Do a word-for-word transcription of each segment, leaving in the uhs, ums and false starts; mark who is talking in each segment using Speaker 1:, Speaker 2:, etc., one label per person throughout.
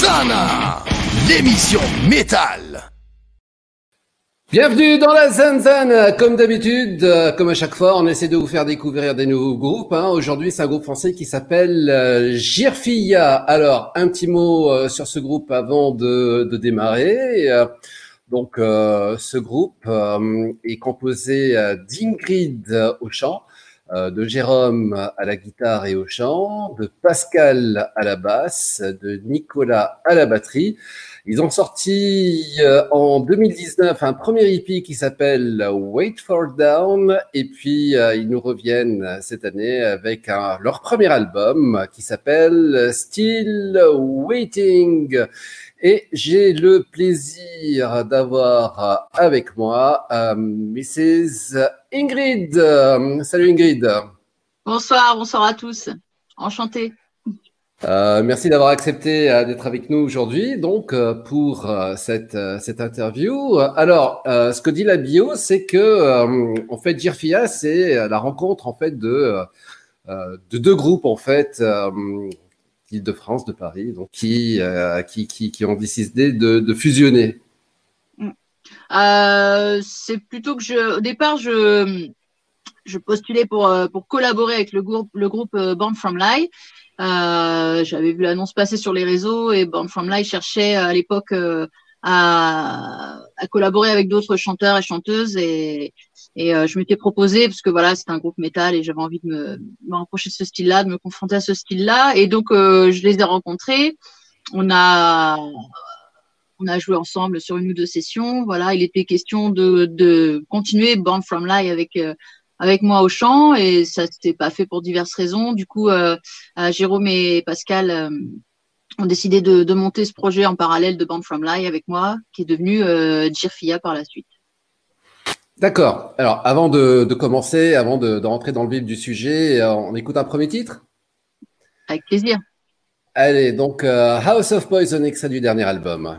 Speaker 1: Zana, l'émission métal.
Speaker 2: Bienvenue dans la Zanzane. Comme d'habitude, euh, comme à chaque fois, on essaie de vous faire découvrir des nouveaux groupes. Hein. Aujourd'hui, c'est un groupe français qui s'appelle euh, Jirfia. Alors, un petit mot euh, sur ce groupe avant de, de démarrer. Euh, donc, euh, ce groupe euh, est composé euh, d'Ingrid au chant, euh, de Jérôme à la guitare et au chant, de Pascal à la basse, de Nicolas à la batterie. Ils ont sorti euh, en deux mille dix-neuf un premier E P qui s'appelle Wait for Down, et puis euh, ils nous reviennent cette année avec un, leur premier album qui s'appelle Still Waiting. Et j'ai le plaisir d'avoir avec moi euh, missus Ingrid. Salut Ingrid.
Speaker 3: Bonsoir, bonsoir à tous. Enchantée.
Speaker 2: Euh, merci d'avoir accepté euh, d'être avec nous aujourd'hui, donc euh, pour euh, cette euh, cette interview. Alors, euh, ce que dit la bio, c'est que euh, en fait, Jirfia, c'est la rencontre en fait de euh, de deux groupes en fait euh, de France, de Paris, donc qui euh, qui qui qui ont décidé de, de fusionner.
Speaker 3: Euh, c'est plutôt que je, au départ, je je postulais pour pour collaborer avec le groupe le groupe Born From Lie. Euh, j'avais vu l'annonce passer sur les réseaux et Born From Lie cherchait à l'époque euh, à, à collaborer avec d'autres chanteurs et chanteuses et, et euh, je m'étais proposé parce que voilà c'était un groupe métal et j'avais envie de me, me rapprocher de ce style-là, de me confronter à ce style-là et donc euh, je les ai rencontrés. On a on a joué ensemble sur une ou deux sessions. Voilà, il était question de, de continuer Born From Lie avec euh, avec moi au chant et ça s'était pas fait pour diverses raisons. Du coup, euh, euh, Jérôme et Pascal euh, ont décidé de, de monter ce projet en parallèle de Born From Lie avec moi, qui est devenu euh, Jirfia par la suite.
Speaker 2: D'accord. Alors, avant de, de commencer, avant de, de rentrer dans le vif du sujet, on écoute un premier titre ?
Speaker 3: Avec plaisir.
Speaker 2: Allez, donc euh, House of Poison, extrait du dernier album.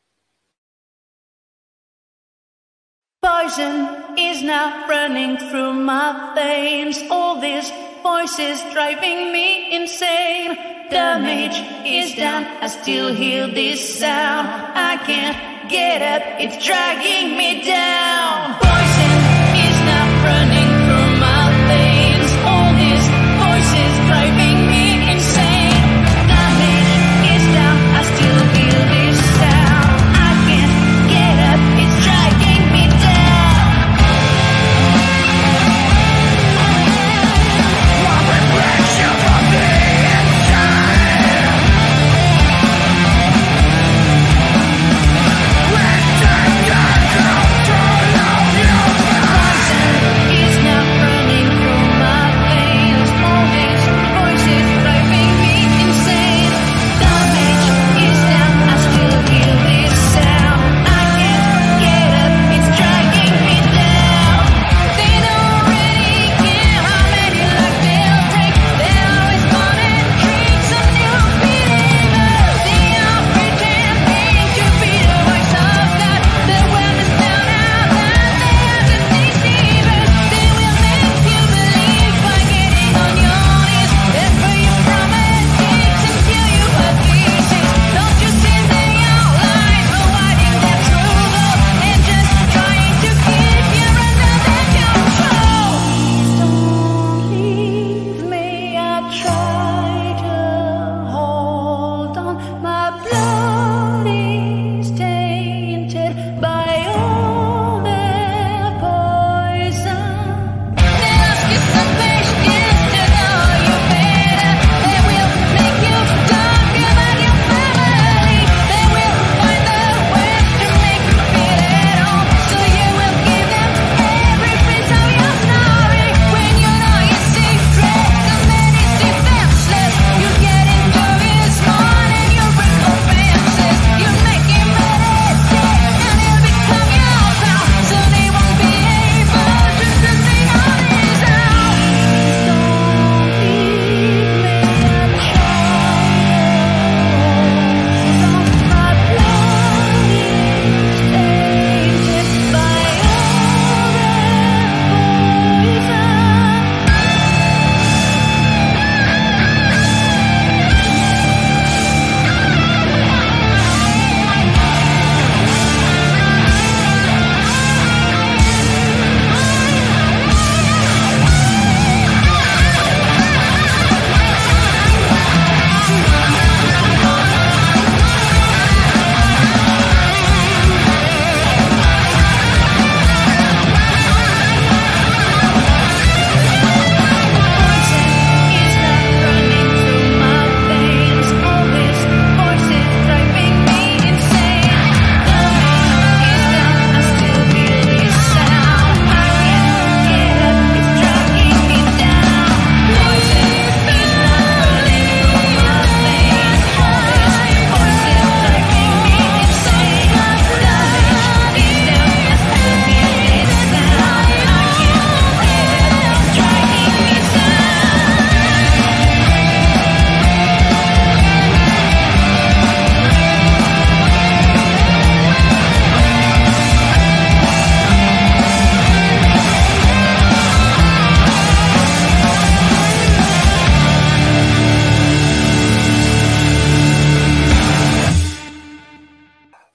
Speaker 4: Poison is now running through my veins. All these voices driving me insane. Damage is done, I still hear this sound. I can't get up, it's dragging me down. Poison is now running through my veins. All these voices driving me insane. Damage is done, I still hear this sound. I can't get up, it's dragging me down.
Speaker 5: Let them go through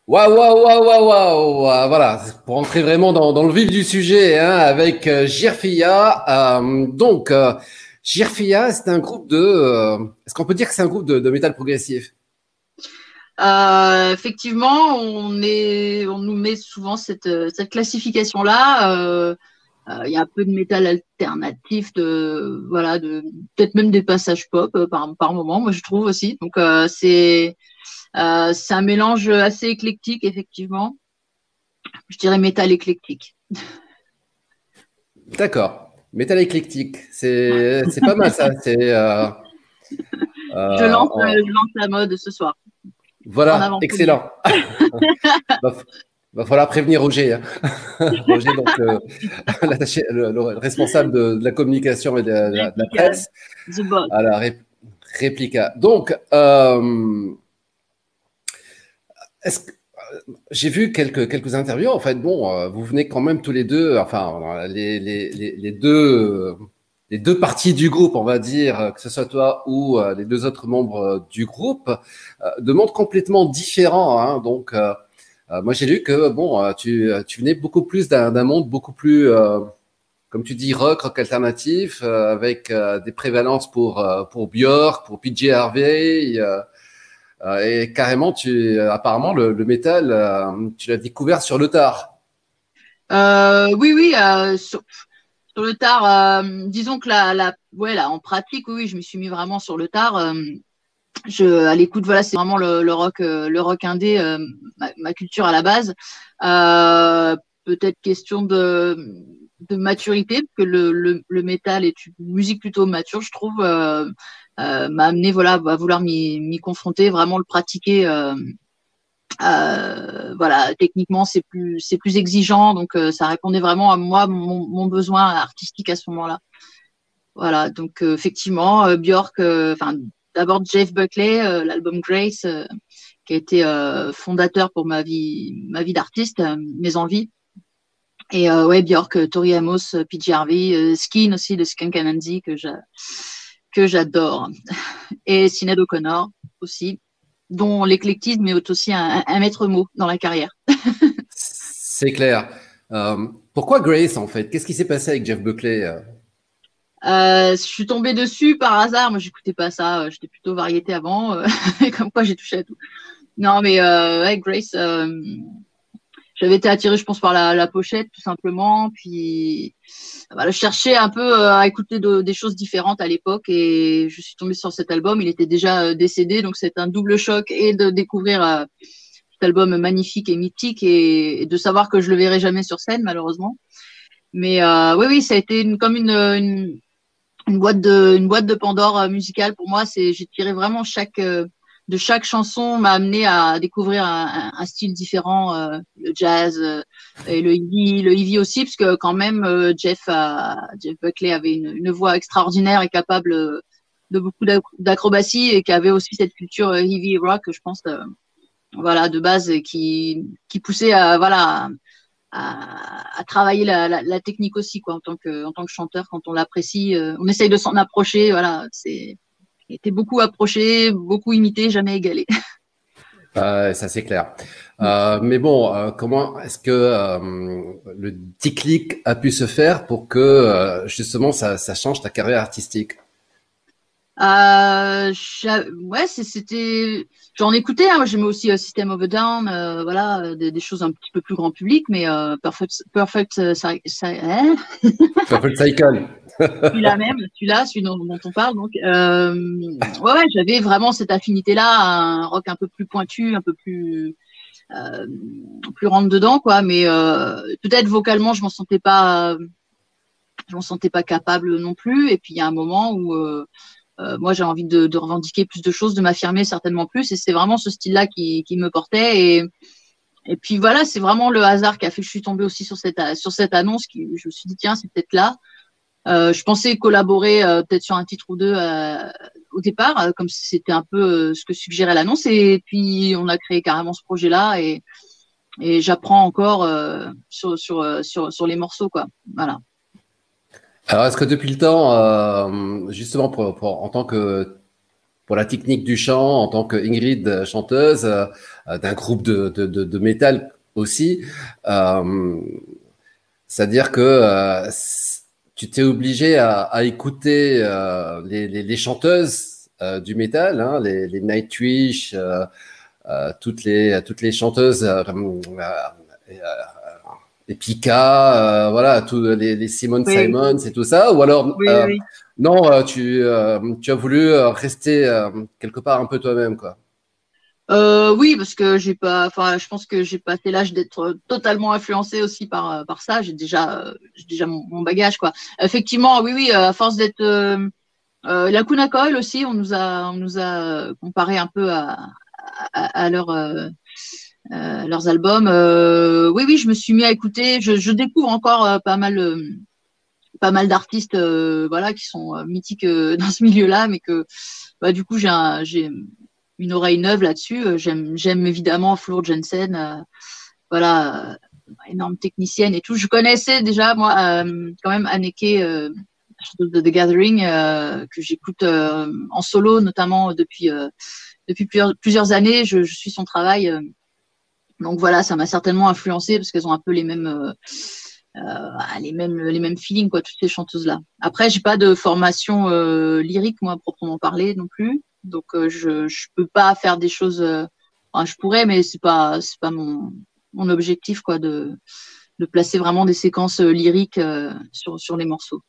Speaker 2: Waouh, waouh, waouh, waouh, waouh. Voilà, pour entrer vraiment dans, dans le vif du sujet, hein, avec euh, Jirfia. Euh, donc, euh, Jirfia, c'est un groupe de. Euh, est-ce qu'on peut dire que c'est un groupe de, de métal progressif?
Speaker 3: Euh, effectivement, on est, on nous met souvent cette, cette classification-là. Euh, euh, il y a un peu de métal alternatif, de, voilà, de peut-être même des passages pop euh, par, par moment, moi je trouve aussi. Donc euh, c'est, euh, c'est un mélange assez éclectique, effectivement. Je dirais métal éclectique.
Speaker 2: D'accord, métal éclectique, c'est c'est pas mal ça. C'est euh,
Speaker 3: je
Speaker 2: euh,
Speaker 3: lance,
Speaker 2: en-
Speaker 3: euh, je lance la mode ce soir. En
Speaker 2: voilà,
Speaker 3: avant.
Speaker 2: excellent. va, va falloir prévenir Roger. Hein. Roger, donc euh, l'attaché- le, le responsable de, de la communication et de, la, de la- de la presse
Speaker 3: The Boss.
Speaker 2: à la ré- réplica. Donc, euh, est-ce que j'ai vu quelques, quelques interviews. En fait, bon, euh, vous venez quand même tous les deux, enfin, les, les, les, les deux, les deux parties du groupe, on va dire, que ce soit toi ou euh, les deux autres membres euh, du groupe, euh, de mondes complètement différents. Hein. Donc, euh, euh, moi, j'ai lu que bon, euh, tu, tu venais beaucoup plus d'un, d'un monde beaucoup plus, euh, comme tu dis, rock, rock alternatif, euh, avec euh, des prévalences pour euh, pour Björk, pour P J Harvey. Euh, euh, et carrément, tu, euh, apparemment, le, le métal, euh, tu l'as découvert sur le tard.
Speaker 3: Euh, oui, oui, euh, sur, sur le tard, euh, disons que la, la, ouais, là, en pratique, oui, oui, je me suis mis vraiment sur le tard. Euh, je, à l'écoute, voilà, c'est vraiment le, le rock, euh, le rock indé, euh, ma, ma culture à la base. Euh, peut-être question de, de maturité, parce que le, le, le métal est une musique plutôt mature, je trouve, euh, euh, m'a amené, voilà, à vouloir m'y, m'y confronter, vraiment le pratiquer. Euh, Euh, voilà, techniquement c'est plus c'est plus exigeant, donc euh, ça répondait vraiment à moi mon, mon besoin artistique à ce moment-là. Voilà, donc euh, effectivement euh, Björk, enfin euh, d'abord Jeff Buckley, euh, l'album Grace, euh, qui a été euh, fondateur pour ma vie ma vie d'artiste, euh, mes envies. Et euh, ouais, Björk, Tori Amos, P J Harvey, euh, Skin aussi de Skunk Anansi que j'a, que j'adore, et Sinéad O'Connor aussi, dont l'éclectisme est aussi un, un maître mot dans la carrière.
Speaker 2: C'est clair. Euh, pourquoi Grace, en fait? Qu'est-ce qui s'est passé avec Jeff Buckley? euh
Speaker 3: Euh, je suis tombée dessus par hasard. Moi, j'écoutais pas ça. J'étais plutôt variété avant. Euh, comme quoi, j'ai touché à tout. Non, mais euh, ouais, Grace, euh, j'avais été attirée, je pense, par la, la pochette, tout simplement. Puis, voilà, je cherchais un peu euh, à écouter de, des choses différentes à l'époque, et je suis tombée sur cet album. Il était déjà euh, décédé, donc c'est un double choc, et de découvrir euh, cet album magnifique et mythique, et, et de savoir que je le verrai jamais sur scène, malheureusement. Mais euh, oui, oui, ça a été une, comme une, une, une boîte de, une boîte de Pandore euh, musicale pour moi. C'est, j'ai tiré vraiment chaque euh, de chaque chanson m'a amené à découvrir un, un, un style différent, euh, le jazz euh, et le heavy, le heavy aussi, parce que quand même euh, Jeff, a, Jeff Buckley avait une, une voix extraordinaire et capable euh, de beaucoup d'acrobatie, et qui avait aussi cette culture euh, heavy rock, je pense, euh, voilà, de base, qui qui poussait à voilà à, à travailler la, la, la technique aussi, quoi, en tant que en tant que chanteur, quand on l'apprécie, euh, on essaye de s'en approcher, voilà, c'est était beaucoup approché, beaucoup imité, jamais égalé.
Speaker 2: Euh, ça, c'est clair. Euh, mais bon, euh, comment est-ce que euh, le déclic a pu se faire pour que euh, justement ça, ça change ta carrière artistique?
Speaker 3: Euh, ouais, c'était. J'en écoutais. Hein, moi, j'aimais aussi euh, System of a Down, euh, voilà, euh, des, des choses un petit peu plus grand public, mais euh, Perfect, Perfect, euh, ça, ça, hein
Speaker 2: Perfect Cycle.
Speaker 3: Celui-là même, celui-là, celui dont, dont on parle. Donc, euh, ouais, ouais, j'avais vraiment cette affinité-là, un rock un peu plus pointu, un peu plus, euh, plus rentre dedans, quoi. Mais euh, peut-être vocalement, je m'en sentais pas, je m'en sentais pas capable non plus. Et puis il y a un moment où euh, euh, moi, j'ai envie de, de revendiquer plus de choses, de m'affirmer certainement plus. Et c'est vraiment ce style-là qui, qui me portait. Et Et puis voilà, c'est vraiment le hasard qui a fait que je suis tombée aussi sur cette sur cette annonce. Qui, je me suis dit tiens, c'est peut-être là. Euh, je pensais collaborer euh, peut-être sur un titre ou deux euh, au départ, euh, comme c'était un peu euh, ce que suggérait l'annonce. Et puis on a créé carrément ce projet-là, et, et j'apprends encore euh, sur, sur, sur, sur les morceaux, quoi. Voilà.
Speaker 2: Alors, est-ce que depuis le temps, euh, justement, pour, pour, en tant que pour la technique du chant en tant que Ingrid chanteuse euh, d'un groupe de, de, de, de métal aussi. Euh, c'est-à-dire que euh, tu t'es obligé à, à écouter euh, les, les, les chanteuses euh, du métal, hein, les, les Nightwish, euh, euh, toutes les toutes les chanteuses, euh, euh, euh, les Pika, euh, voilà, tous les, les Simone
Speaker 3: Oui.
Speaker 2: Simons et tout ça, ou alors
Speaker 3: Oui,
Speaker 2: euh,
Speaker 3: oui.
Speaker 2: non, euh, tu euh, tu as voulu euh, rester euh, quelque part un peu toi-même, quoi.
Speaker 3: Euh, oui, parce que j'ai pas, enfin, je pense que j'ai passé l'âge d'être totalement influencée aussi par euh, par ça. J'ai déjà, euh, j'ai déjà mon, mon bagage, quoi. Effectivement, oui, oui, euh, à force d'être euh, euh, la Kuna Coil aussi, on nous a, on nous a comparé un peu à à, à leur, euh, euh, leurs albums. Euh, oui, oui, je me suis mis à écouter. Je, je découvre encore euh, pas mal, euh, pas mal d'artistes, euh, voilà, qui sont euh, mythiques euh, dans ce milieu-là, mais que, bah, du coup, j'ai un, j'ai une oreille neuve là-dessus. Euh, J'aime, j'aime évidemment Floor Jansen, euh, voilà, euh, énorme technicienne et tout. Je connaissais déjà moi euh, quand même Anneke euh, de The Gathering euh, que j'écoute euh, en solo notamment depuis euh, depuis plusieurs, plusieurs années. Je, je suis son travail, euh, donc voilà, ça m'a certainement influencé parce qu'elles ont un peu les mêmes euh, euh, les mêmes les mêmes feelings, quoi, toutes ces chanteuses là. Après, j'ai pas de formation euh, lyrique moi à proprement parler non plus. Donc euh, je je peux pas faire des choses. Euh, enfin, je pourrais, mais c'est pas c'est pas mon mon objectif, quoi, de de placer vraiment des séquences euh, lyriques euh, sur sur les morceaux.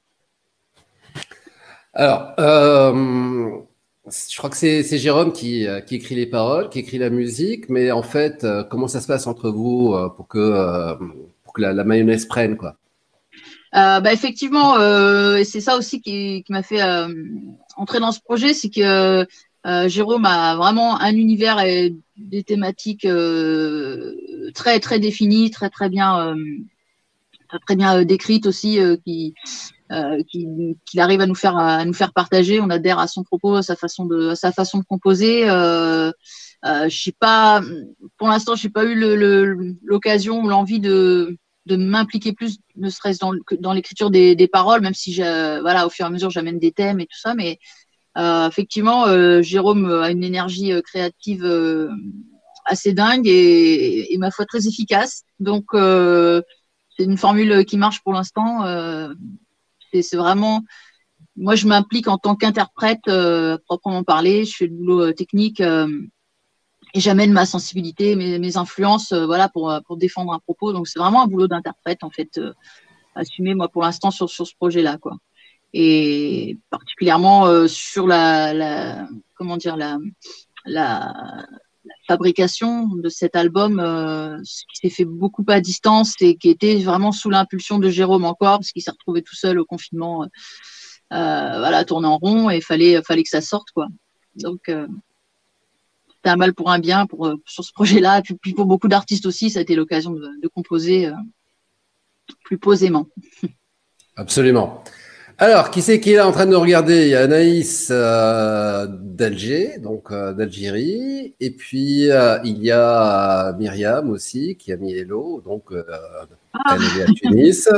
Speaker 2: Alors, euh, je crois que c'est c'est Jérôme qui euh, qui écrit les paroles, qui écrit la musique, mais en fait, euh, comment ça se passe entre vous euh, pour que euh, pour que la, la mayonnaise prenne, quoi?
Speaker 3: Euh, bah effectivement, euh, et c'est ça aussi qui qui m'a fait euh, entrer dans ce projet, c'est que euh, Jérôme a vraiment un univers et des thématiques euh, très très définies, très très bien euh, très, très bien euh, décrites aussi, euh, qui euh, qui qu'il arrive à nous faire à nous faire partager. On adhère à son propos, à sa façon de à sa façon de composer. Euh, euh, je sais pas, pour l'instant, j'ai pas eu le, le, l'occasion ou l'envie de de m'impliquer plus, ne serait-ce dans, dans l'écriture des, des paroles, même si je, voilà, au fur et à mesure, j'amène des thèmes et tout ça. Mais euh, effectivement, euh, Jérôme a une énergie euh, créative euh, assez dingue et, et ma foi très efficace. Donc, euh, c'est une formule qui marche pour l'instant. Euh, c'est, c'est vraiment, moi, je m'implique en tant qu'interprète, euh, proprement parler. Je fais le boulot euh, technique. Euh, Et j'amène ma sensibilité, mes, mes influences, euh, voilà, pour pour défendre un propos. Donc c'est vraiment un boulot d'interprète en fait, euh, assumé moi pour l'instant sur sur ce projet-là, quoi. Et particulièrement euh, sur la, la comment dire la, la la fabrication de cet album, euh, ce qui s'est fait beaucoup à distance et qui était vraiment sous l'impulsion de Jérôme encore, parce qu'il s'est retrouvé tout seul au confinement, euh, voilà, tourner en rond et fallait fallait que ça sorte, quoi. Donc euh, c'était un mal pour un bien pour, sur ce projet-là. Et puis pour beaucoup d'artistes aussi, ça a été l'occasion de, de composer euh, plus posément.
Speaker 2: Absolument. Alors, qui c'est qui est là en train de nous regarder? Il y a Anaïs euh, d'Alger, donc euh, d'Algérie, et puis euh, il y a Myriam aussi qui a mis hello, donc euh,
Speaker 3: Ah.
Speaker 2: elle est à Tunis.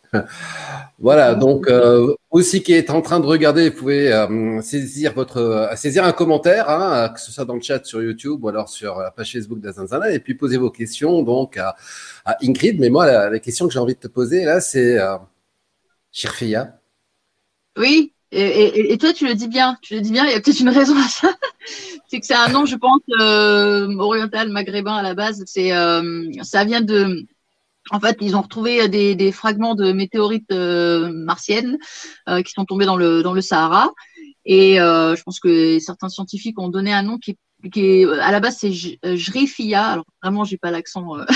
Speaker 2: Voilà, donc euh, aussi qui est en train de regarder, vous pouvez euh, saisir votre euh, saisir un commentaire, hein, que ce soit dans le chat sur YouTube ou alors sur la page Facebook d'Azanzana, et puis poser vos questions donc à, à Ingrid. Mais moi, la, la question que j'ai envie de te poser là, c'est euh, Jirfiya.
Speaker 3: Oui, et, et, et toi tu le dis bien, tu le dis bien. Il y a peut-être une raison à ça. C'est que c'est un nom, je pense, euh, oriental, maghrébin à la base. C'est euh, ça vient de En fait, ils ont retrouvé des, des fragments de météorites euh, martiennes euh, qui sont tombés dans le dans le Sahara. Et euh, je pense que certains scientifiques ont donné un nom qui, qui est à la base c'est Jrifiya. Alors vraiment, j'ai pas l'accent. Euh...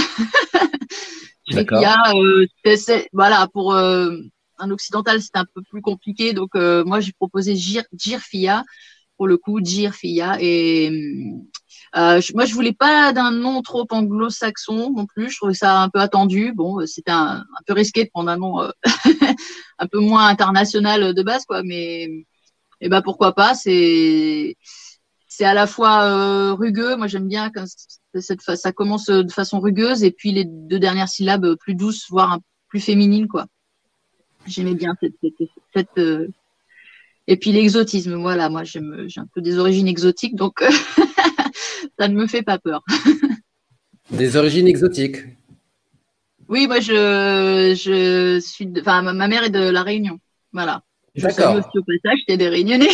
Speaker 3: Jrifiya, euh, c'est, c'est, voilà, pour euh, un occidental, c'est un peu plus compliqué. Donc euh, moi, j'ai proposé Jir, Jirfiya pour le coup, Jirfiya. Et Euh, je, moi, je voulais pas d'un nom trop anglo-saxon non plus. Je trouvais ça un peu attendu. Bon, c'était un, un peu risqué de prendre un nom euh, un peu moins international de base, quoi. Mais, eh ben, pourquoi pas. C'est, c'est à la fois euh, rugueux. Moi, j'aime bien quand cette, ça commence de façon rugueuse et puis les deux dernières syllabes plus douces, voire un, plus féminines, quoi. J'aimais bien cette, cette, cette, euh, Et puis l'exotisme, voilà, moi j'aime, j'ai un peu des origines exotiques, donc ça ne me fait pas peur.
Speaker 2: Des origines exotiques.
Speaker 3: Oui, moi je, je suis, de, enfin ma mère est de La Réunion, voilà. Je salue aussi au passage, j'étais des Réunionnais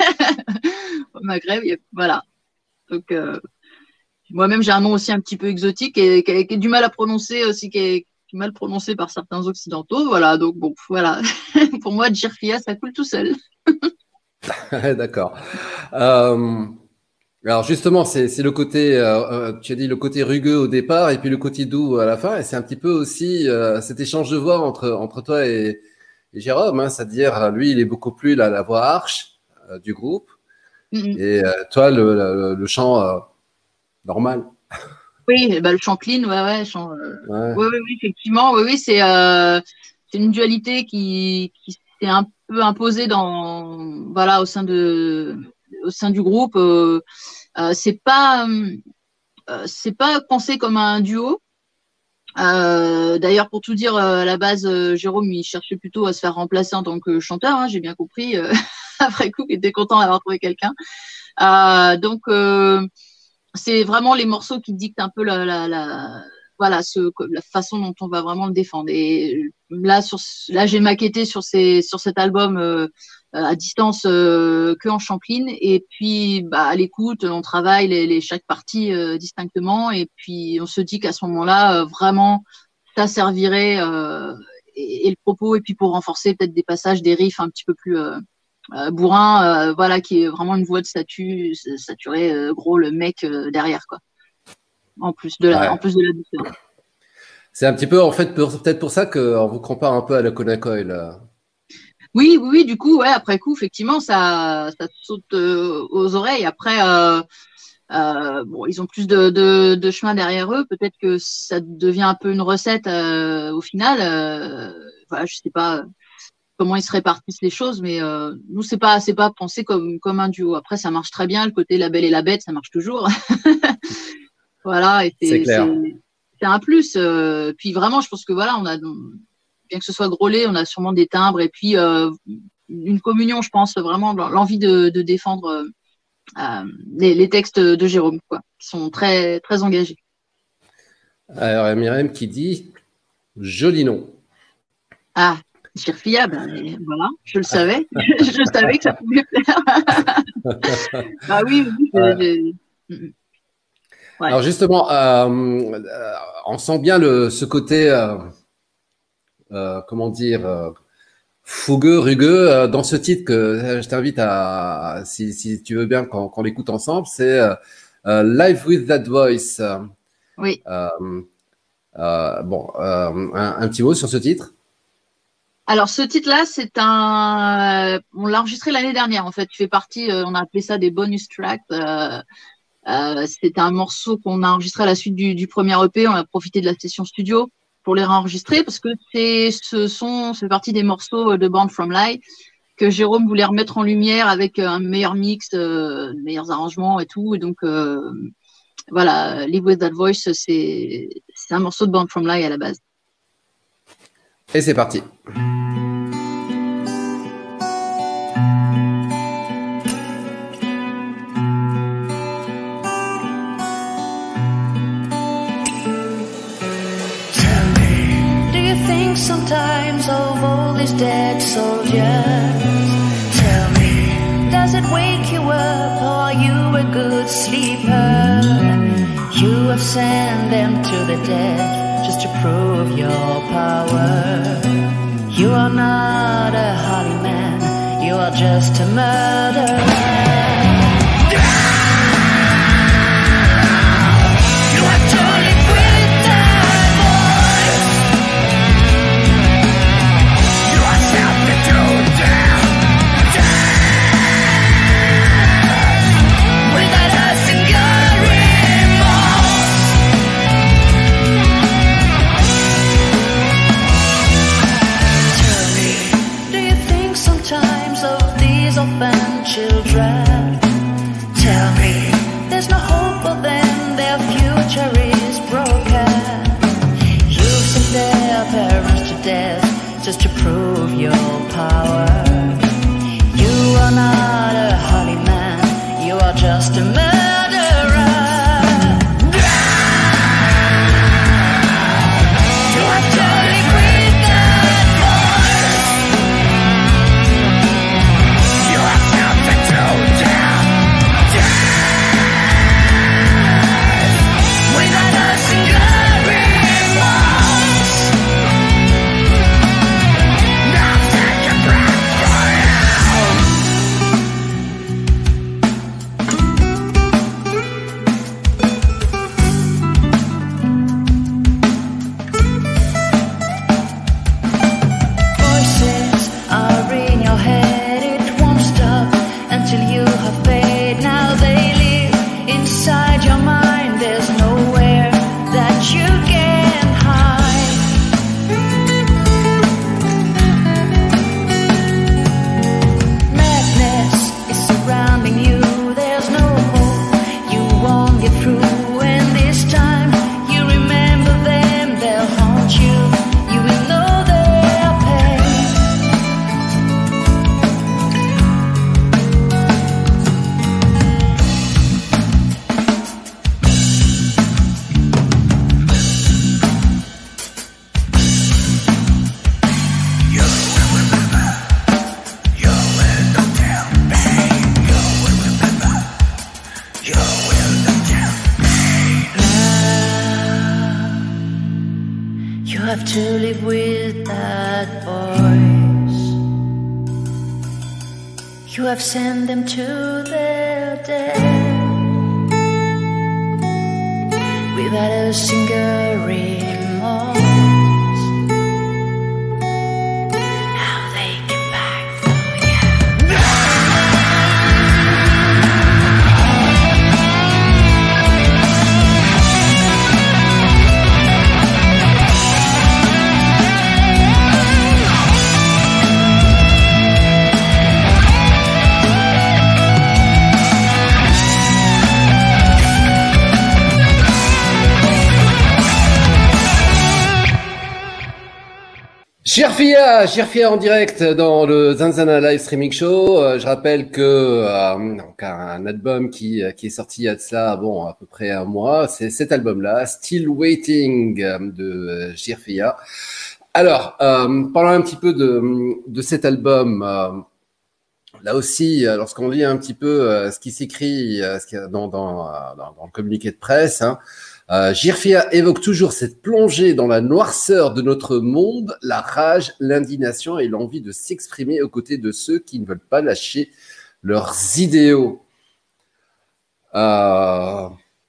Speaker 3: au Maghreb, voilà. Donc euh, moi-même j'ai un nom aussi un petit peu exotique et qui est du mal à prononcer aussi, qui est mal prononcé par certains occidentaux, voilà. Donc bon, voilà. Pour moi, Djirfia, ça coule tout seul.
Speaker 2: D'accord. Euh, alors justement, c'est, c'est le côté, euh, tu as dit le côté rugueux au départ et puis le côté doux à la fin, et c'est un petit peu aussi euh, cet échange de voix entre entre toi et, et Jérôme, hein, c'est-à-dire lui, il est beaucoup plus la, la voix arche euh, du groupe, mm-hmm. et euh, toi, le, le, le chant euh, normal.
Speaker 3: Oui, bah, le chant clean, ouais, ouais, chant, euh, ouais. Ouais, ouais, oui, effectivement, oui, oui, c'est euh, c'est une dualité qui qui s'est un peu imposée dans, voilà, au sein de au sein du groupe. Euh, euh, c'est pas euh, c'est pas pensé comme un duo. Euh, d'ailleurs, pour tout dire, à la base, euh, Jérôme, il cherchait plutôt à se faire remplacer en tant que chanteur, hein, j'ai bien compris. Euh, après coup, il était content d'avoir trouvé quelqu'un. Euh, donc euh, c'est vraiment les morceaux qui dictent un peu la, la, la voilà, ce, la façon dont on va vraiment le défendre. Et là, sur, là, j'ai maquetté sur ces, sur cet album euh, à distance euh, que en chant clean. Et puis, bah, à l'écoute, on travaille les, les chaque partie euh, distinctement. Et puis, on se dit qu'à ce moment-là, euh, vraiment, ça servirait euh, et, et le propos. Et puis, pour renforcer peut-être des passages, des riffs un petit peu plus euh, euh, bourrins, euh, voilà, qui est vraiment une voix de statut, saturé, euh, gros, le mec euh, derrière, quoi. En plus de la, ouais. en plus de la douceur.
Speaker 2: C'est un petit peu, en fait, pour, peut-être pour ça qu'on vous compare un peu à la Conacoil. Là.
Speaker 3: Oui, oui, oui, du coup, ouais, après coup, effectivement, ça, ça saute euh, aux oreilles. Après, euh, euh, bon, ils ont plus de, de, de chemin derrière eux. Peut-être que ça devient un peu une recette euh, au final. Euh, voilà, je sais pas comment ils se répartissent les choses, mais euh, nous, c'est pas, c'est pas pensé comme, comme un duo. Après, ça marche très bien. Le côté La Belle et la Bête, ça marche toujours. Voilà, et c'est, c'est, c'est, c'est un plus. Euh, puis vraiment, je pense que voilà, on a, bien que ce soit grôlé, on a sûrement des timbres et puis euh, une communion, je pense, vraiment l'envie de, de défendre euh, les, les textes de Jérôme, quoi, qui sont très, très engagés.
Speaker 2: Alors, il y a Myriam qui dit joli nom.
Speaker 3: Ah, Djirfia, ben voilà, je le savais, je savais que ça pouvait plaire. Ah oui, oui,
Speaker 2: ouais. j'ai... Ouais. Alors justement, euh, euh, on sent bien le, ce côté, euh, euh, comment dire, euh, fougueux, rugueux euh, dans ce titre que je t'invite à, si, si tu veux bien, qu'on, qu'on l'écoute ensemble, c'est euh, euh, Live with That Voice.
Speaker 3: Oui.
Speaker 2: Euh, euh, bon, euh, un, un petit mot sur ce titre.
Speaker 3: Alors ce titre-là, c'est un, on l'a enregistré l'année dernière en fait. Il fait partie, euh, on a appelé ça des bonus tracks. Euh, Euh, c'était un morceau qu'on a enregistré à la suite du, du premier E P. On a profité de la session studio pour les réenregistrer parce que c'est, ce sont, c'est partie des morceaux de Born From Lie que Jérôme voulait remettre en lumière avec un meilleur mix, euh, meilleurs arrangements et tout. Et donc, euh, voilà, Live With That Voice, c'est, c'est un morceau de Born From Lie à la base.
Speaker 2: Et c'est parti.
Speaker 4: Sometimes of all these dead soldiers. Tell me, does it wake you up? Or are you a good sleeper? You have sent them to the death just to prove your power. You are not a holy man, you are just a murderer. Children have to live with that voice. You have sent them to their death without a single remorse.
Speaker 2: Jirfia, Jirfia en direct dans le Zanzana Live Streaming Show. Euh, je rappelle que euh, donc un album qui qui est sorti il y a de cela bon à peu près un mois, c'est cet album-là, Still Waiting euh, de Jirfia. Alors, euh, parlons un petit peu de de cet album. Euh, là aussi, lorsqu'on lit un petit peu euh, ce qui s'écrit euh, ce qui, dans, dans, dans dans le communiqué de presse. Hein, Euh, Jirfia évoque toujours cette plongée dans la noirceur de notre monde, la rage, l'indignation et l'envie de s'exprimer aux côtés de ceux qui ne veulent pas lâcher leurs idéaux. Euh...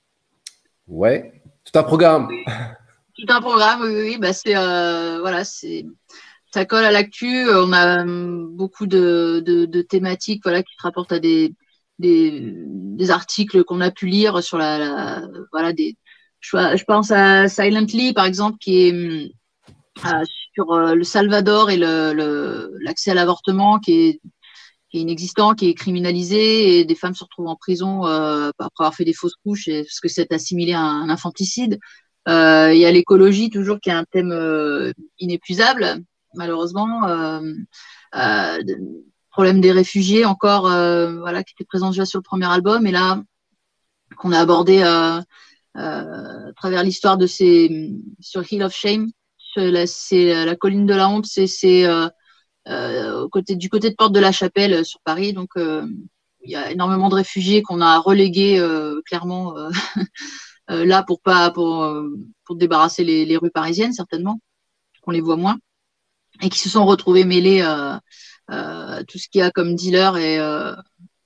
Speaker 2: Ouais, tout un programme.
Speaker 3: Tout un programme, oui, oui. Bah c'est euh, voilà, c'est ça colle à l'actu. On a beaucoup de, de, de thématiques, voilà, qui se rapportent à des des, des articles qu'on a pu lire sur la, la voilà des Je pense à Silently, par exemple, qui est euh, sur euh, le Salvador et le, le, l'accès à l'avortement, qui est, qui est inexistant, qui est criminalisé, et des femmes se retrouvent en prison euh, après avoir fait des fausses couches, et, parce que c'est assimilé à un, un infanticide. Euh, il y a l'écologie, toujours, qui est un thème euh, inépuisable, malheureusement. Euh, euh, problème des réfugiés, encore, euh, voilà, qui était présent déjà sur le premier album, et là, qu'on a abordé... Euh, Euh, à travers l'histoire de ces sur Hill of Shame, c'est, c'est la colline de la honte, c'est, c'est euh, euh, au côté du côté de Porte de la Chapelle sur Paris. Donc euh, il y a énormément de réfugiés qu'on a relégués euh, clairement euh, euh, là pour pas pour pour débarrasser les, les rues parisiennes, certainement qu'on les voit moins, et qui se sont retrouvés mêlés euh, euh, tout ce qu'il y a comme dealer et euh,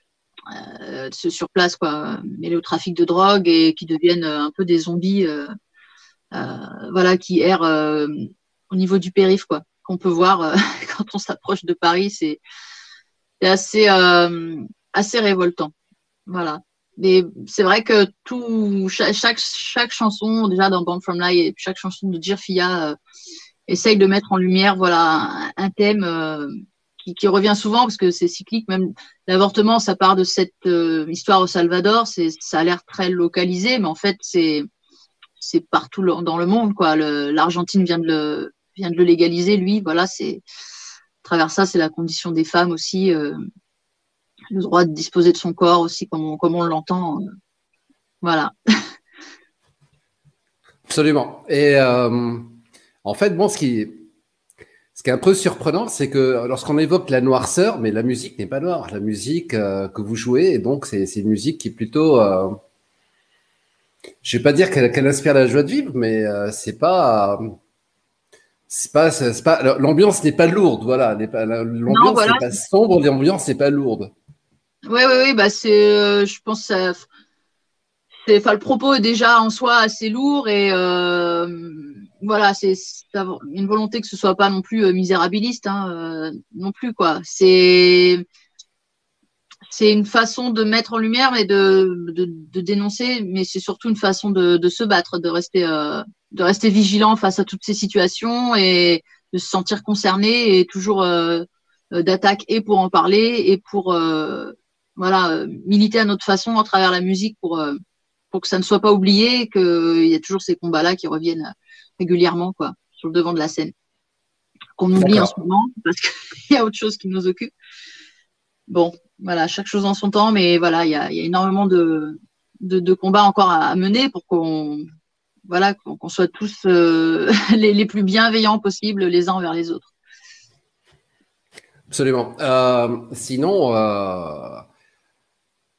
Speaker 3: Euh, sur place, quoi, mêlés au trafic de drogue, et qui deviennent un peu des zombies, euh, euh, voilà, qui errent euh, au niveau du périph', quoi, qu'on peut voir euh, quand on s'approche de Paris. C'est, c'est assez, euh, assez révoltant, voilà. Mais c'est vrai que tout, chaque, chaque, chaque chanson, déjà dans Born From Lie, et chaque chanson de Jirfia euh, essaye de mettre en lumière, voilà, un, un thème. Euh, Qui, qui revient souvent, parce que c'est cyclique. Même l'avortement, ça part de cette euh, histoire au Salvador. C'est, ça a l'air très localisé, mais en fait, c'est, c'est partout le, dans le monde, quoi. Le, L'Argentine vient de le, vient de le légaliser, lui. Voilà, c'est, à travers ça, c'est la condition des femmes aussi, euh, le droit de disposer de son corps aussi, comme on, comme on l'entend. Euh, voilà.
Speaker 2: Absolument. Et euh, en fait, bon, ce qui Ce qui est un peu surprenant, c'est que lorsqu'on évoque la noirceur, mais la musique n'est pas noire. La musique euh, que vous jouez, et donc c'est, c'est une musique qui est plutôt, euh, je vais pas dire qu'elle, qu'elle inspire la joie de vivre, mais euh, c'est pas, euh, c'est pas, c'est pas, l'ambiance n'est pas lourde, voilà. N'est pas, l'ambiance non, voilà. n'est pas sombre, l'ambiance n'est pas lourde.
Speaker 3: Oui, oui, oui, bah c'est, euh, je pense, ça, c'est, enfin, le propos est déjà en soi assez lourd, et euh, voilà, c'est, c'est une volonté que ce soit pas non plus euh, misérabiliste, hein, euh, non plus, quoi. C'est, c'est une façon de mettre en lumière et de, de, de dénoncer, mais c'est surtout une façon de, de se battre, de rester, euh, de rester vigilant face à toutes ces situations, et de se sentir concerné, et toujours euh, d'attaque, et pour en parler, et pour euh, voilà, militer à notre façon à travers la musique, pour euh, pour que ça ne soit pas oublié, qu'il y a toujours ces combats-là qui reviennent régulièrement, quoi, sur le devant de la scène, qu'on oublie D'accord. en ce moment, parce qu'il y a autre chose qui nous occupe. Bon, voilà, chaque chose en son temps, mais voilà, il y a, il y a énormément de, de, de combats encore à, à mener pour qu'on, voilà, qu'on, qu'on soit tous euh, les, les plus bienveillants possibles les uns envers les autres.
Speaker 2: Absolument. Euh, sinon, euh,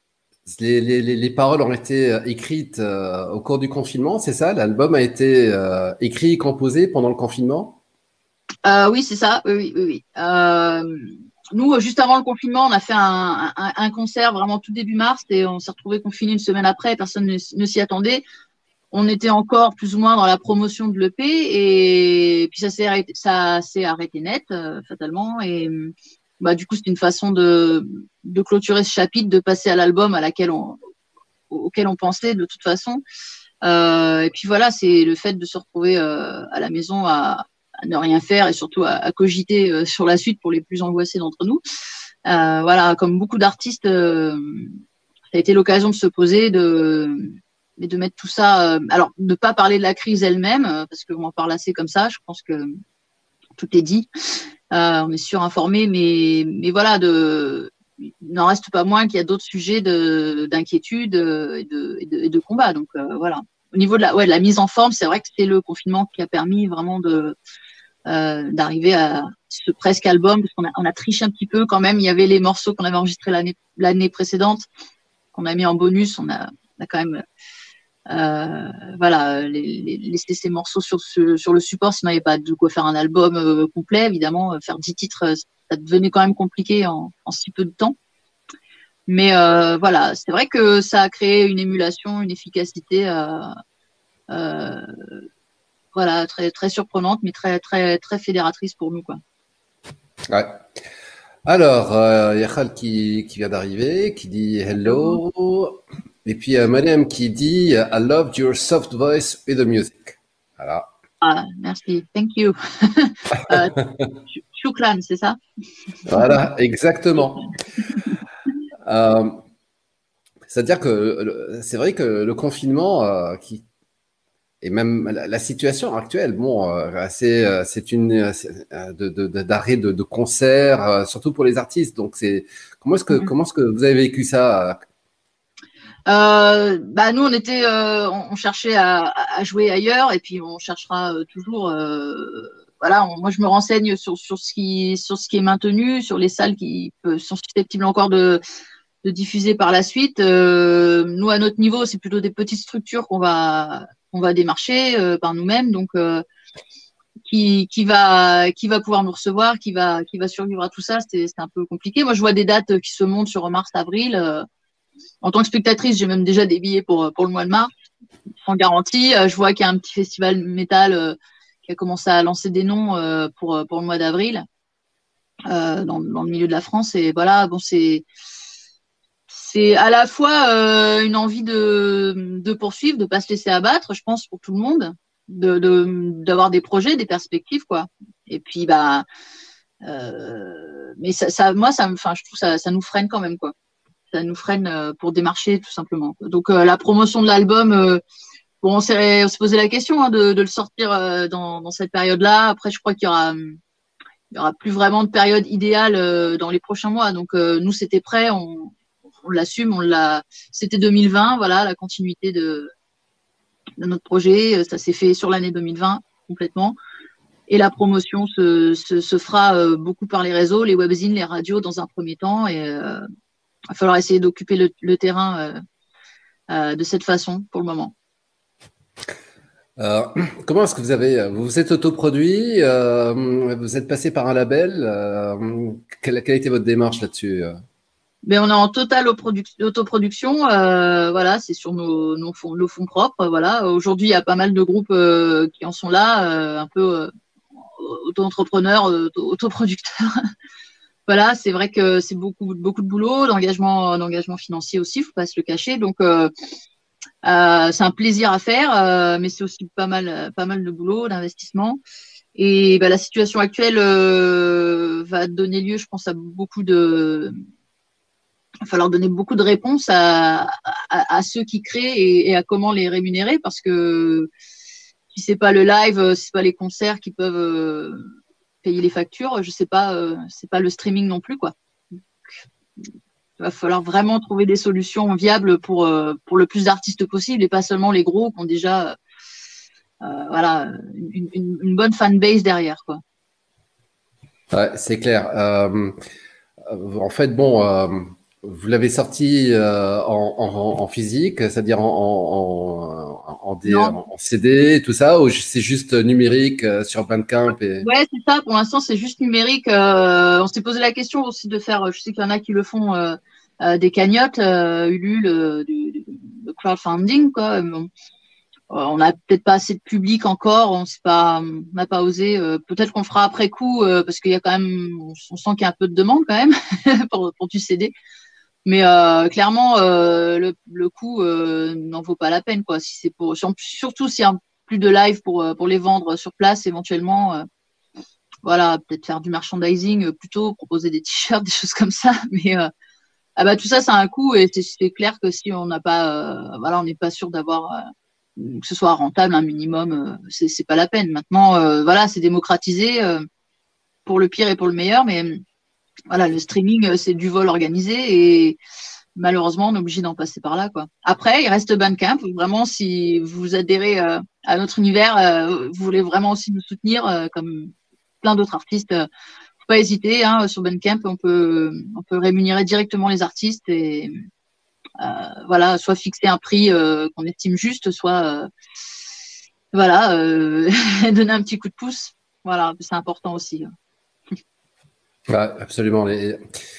Speaker 2: Les, les, les paroles ont été écrites euh, au cours du confinement, c'est ça? L'album a été euh, écrit et composé pendant le confinement?
Speaker 3: euh, Oui, c'est ça. Oui, oui, oui. oui. Euh, nous, juste avant le confinement, on a fait un, un, un concert vraiment tout début mars et on s'est retrouvé confiné une semaine après. Personne ne, ne s'y attendait. On était encore plus ou moins dans la promotion de l'E P et puis ça s'est arrêté, ça s'est arrêté net euh, fatalement. Et bah, du coup, c'était une façon de, de clôturer ce chapitre, de passer à l'album à laquelle on, auquel on pensait de toute façon. Euh, et puis voilà, c'est le fait de se retrouver euh, à la maison à, à ne rien faire et surtout à, à cogiter euh, sur la suite pour les plus angoissés d'entre nous. Euh, voilà, comme beaucoup d'artistes, euh, ça a été l'occasion de se poser, de, de mettre tout ça. Euh, alors, de pas parler de la crise elle-même, euh, parce qu'on en parle assez comme ça. Je pense que tout est dit. Euh, on est surinformé, mais, mais voilà, de, il n'en reste pas moins qu'il y a d'autres sujets de, d'inquiétude et de, et de, et de combat. Donc euh, voilà. Au niveau de la, ouais, de la mise en forme, c'est vrai que c'est le confinement qui a permis vraiment de, euh, d'arriver à ce presque album, parce qu'on a, on a triché un petit peu quand même. Il y avait les morceaux qu'on avait enregistrés l'année, l'année précédente, qu'on a mis en bonus. On a, on a quand même Euh, voilà, les, les, laisser ces morceaux sur, ce, sur le support, sinon il n'y avait pas de quoi faire un album euh, complet, évidemment. Faire dix titres, ça devenait quand même compliqué en, en si peu de temps. Mais euh, voilà, c'est vrai que ça a créé une émulation, une efficacité euh, euh, voilà, très, très surprenante, mais très, très, très fédératrice pour nous, quoi.
Speaker 2: Ouais. Alors, euh, il y a Khal qui, qui vient d'arriver, qui dit hello. Et puis, euh, Mariam qui dit I loved your soft voice with the music. Voilà.
Speaker 3: Ah, merci. Thank you. euh, Shukran, c'est ça?
Speaker 2: Voilà, exactement. euh, c'est-à-dire que c'est vrai que le confinement, euh, qui, et même la, la situation actuelle, bon, euh, c'est, c'est une euh, de, de, de, d'arrêt de, de concerts, euh, surtout pour les artistes. Donc, c'est comment est-ce que mm-hmm. comment est-ce que vous avez vécu ça?
Speaker 3: Euh, bah nous on était, euh, on, on cherchait à, à jouer ailleurs et puis on cherchera euh, toujours. Euh, voilà, on, moi je me renseigne sur sur ce qui sur ce qui est maintenu, sur les salles qui euh, sont susceptibles encore de de diffuser par la suite. Euh, nous à notre niveau, c'est plutôt des petites structures qu'on va qu'on va démarcher euh, par nous-mêmes, donc euh, qui qui va qui va pouvoir nous recevoir, qui va qui va survivre à tout ça. C'était c'est un peu compliqué. Moi je vois des dates qui se montent sur mars avril. Euh, En tant que spectatrice, j'ai même déjà des billets pour, pour le mois de mars, sans garantie. Je vois qu'il y a un petit festival métal euh, qui a commencé à lancer des noms euh, pour, pour le mois d'avril euh, dans, dans le milieu de la France. Et voilà, bon, c'est, c'est à la fois euh, une envie de, de poursuivre, de ne pas se laisser abattre, je pense, pour tout le monde, de, de, d'avoir des projets, des perspectives, quoi. Et puis, bah, euh, mais ça, ça, moi, ça, enfin, je trouve ça, ça nous freine quand même, quoi. Ça nous freine pour démarcher tout simplement. Donc euh, la promotion de l'album, euh, bon, on s'est, on s'est posé la question hein, de, de le sortir euh, dans, dans cette période-là. Après, je crois qu'il y aura, il y aura plus vraiment de période idéale euh, dans les prochains mois. Donc euh, nous, c'était prêt, on, on l'assume, on l'a. C'était deux mille vingt, voilà, la continuité de, de notre projet. Ça s'est fait sur l'année deux mille vingt complètement. Et la promotion se, se, se fera euh, beaucoup par les réseaux, les webzines, les radios dans un premier temps. Et euh, il va falloir essayer d'occuper le, le terrain euh, euh, de cette façon pour le moment.
Speaker 2: Euh, comment est-ce que vous avez, vous vous êtes autoproduit, euh, vous êtes passé par un label, euh, quelle, quelle a été votre démarche là-dessus?
Speaker 3: Ben, on est en totale autoproduction, euh, voilà, c'est sur nos, nos, fonds, nos fonds propres, voilà. Aujourd'hui, il y a pas mal de groupes euh, qui en sont là, euh, un peu euh, auto-entrepreneurs, autoproducteurs. Voilà, c'est vrai que c'est beaucoup, beaucoup de boulot, d'engagement, d'engagement financier aussi, faut pas se le cacher. Donc, euh, euh, c'est un plaisir à faire, euh, mais c'est aussi pas mal, pas mal de boulot, d'investissement. Et bah, la situation actuelle euh, va donner lieu, je pense, à beaucoup de. Il va falloir donner beaucoup de réponses à, à, à ceux qui créent et, et à comment les rémunérer, parce que si c'est pas le live, si c'est pas les concerts qui peuvent euh, payer les factures, je sais pas, euh, c'est pas le streaming non plus, quoi. Donc, il va falloir vraiment trouver des solutions viables pour euh, pour le plus d'artistes possible et pas seulement les gros qui ont déjà euh, voilà une, une, une bonne fanbase derrière, quoi.
Speaker 2: Ouais, c'est clair. Euh, en fait, bon, euh, vous l'avez sorti euh, en, en, en physique, c'est-à-dire en, en, en, D, en, en C D, tout ça, ou c'est juste numérique euh, sur Bandcamp et...
Speaker 3: Ouais, c'est ça. Pour l'instant, c'est juste numérique. Euh, on s'est posé la question aussi de faire. Je sais qu'il y en a qui le font euh, euh, des cagnottes, euh, Ulule, euh, du, du, du crowdfunding, quoi. Bon. On n'a peut-être pas assez de public encore, on sait pas, on n'a pas osé. Euh, peut-être qu'on le fera après coup euh, parce qu'il y a quand même, on sent qu'il y a un peu de demande quand même pour, pour du C D. Mais euh, clairement, euh, le, le coût euh, n'en vaut pas la peine, quoi. Si c'est pour, surtout s'il y a plus de live pour pour les vendre sur place éventuellement. Euh, voilà, peut-être faire du merchandising euh, plutôt, proposer des t-shirts, des choses comme ça. Mais euh, ah bah tout ça, ça a un coût et c'est, c'est clair que si on n'a pas, euh, voilà, on n'est pas sûr d'avoir euh, que ce soit rentable un minimum, euh, c'est, c'est pas la peine. Maintenant, euh, voilà, c'est démocratisé euh, pour le pire et pour le meilleur, mais voilà, le streaming, c'est du vol organisé et malheureusement, on est obligé d'en passer par là, quoi. Après, il reste Bandcamp. Vraiment, si vous adhérez euh, à notre univers, euh, vous voulez vraiment aussi nous soutenir, euh, comme plein d'autres artistes, euh, faut pas hésiter. Hein, sur Bandcamp, on peut, on peut rémunérer directement les artistes et Euh, voilà, soit fixer un prix euh, qu'on estime juste, soit euh, voilà, euh, donner un petit coup de pouce. Voilà, c'est important aussi.
Speaker 2: Ouais, absolument. Les...